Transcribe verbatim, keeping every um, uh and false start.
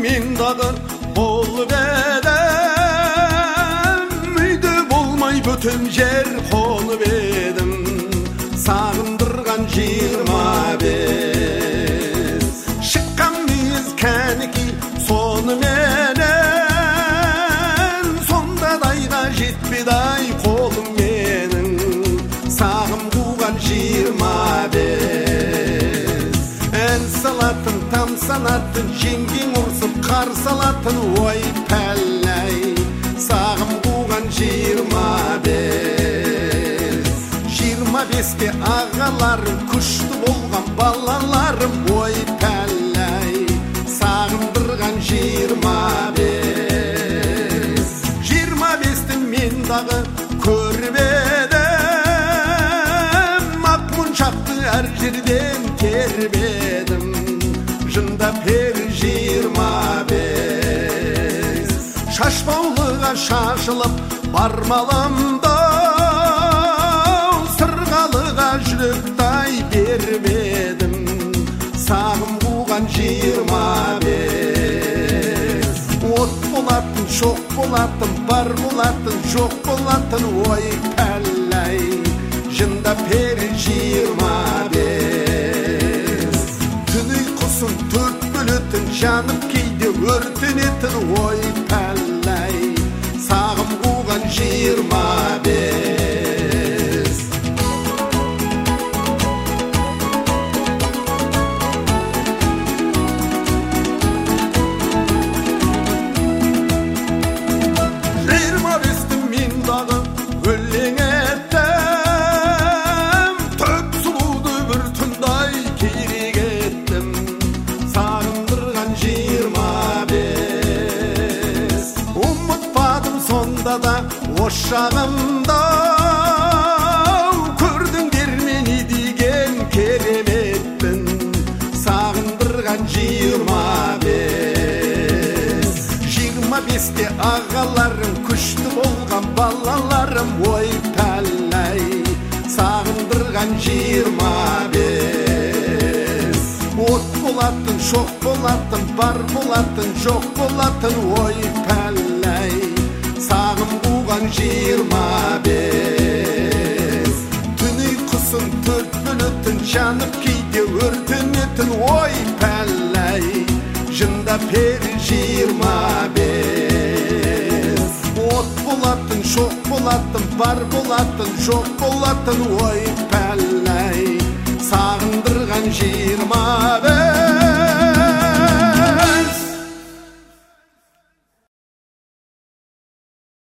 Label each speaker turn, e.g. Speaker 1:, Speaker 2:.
Speaker 1: мен дағы болып едім, үйде болмай бөтен жер қолып едім, сағындырған жиырма бес. Шыққан мез кәнеки соны менен, сонда дайға жетпеді-ай қолым менің, сағым қуған жиырма бес. Ән салатын, там санатын, жеңгең ұрсып қар салатын, ой пәлләй, сағым қуған жиырма бес. Жиырма бесте ағаларым, күшті болған балаларым, ой пәлләй, сағындырған жиырма бес. Жиырма бесті мен дағы көріп едім, ақ мұншақты әр жерден теріп едім, жында пер жиырма бес. Шашбаулыға шашылып бармалымды, сырғалыға жүректай беріп едім, сағым қуған жиырма бес. От болатын, шоқ болатын, бар болатын, жоқ болатын, ой пәлләй, жында пер жиырма бес. Түн ұйқысын төрт бөлетін, жанып кейде өртенетін, ой пәлләй, сағым қуған жиырма бес. Жиырма бесті мен дағы өлең еттім, төк сұлуды бір түндай керек еттім, сағындырған жиырма бес. Ұмытпадым сонда да ошағымда, көрдіңдер мені деген кереметпін, сағындырған жиырма бес. Жиырма бесте ағаларым, күшті болған балаларым, ой пәлләй, сағындырған жиырма бес. От болатын, шоқ болатын, бар болатын, жоқ болатын, ой пәлләй, сағым қуған жиырма бес. Түн ұйқысын төрт бөлетін, жанып кейде өртенетін, ой пәлләй, жында пер жиырма бес. От болатын, шоқ болатын, бар болатын, жоқ болатын, ой пәлләй, сағындырған жиырма бес.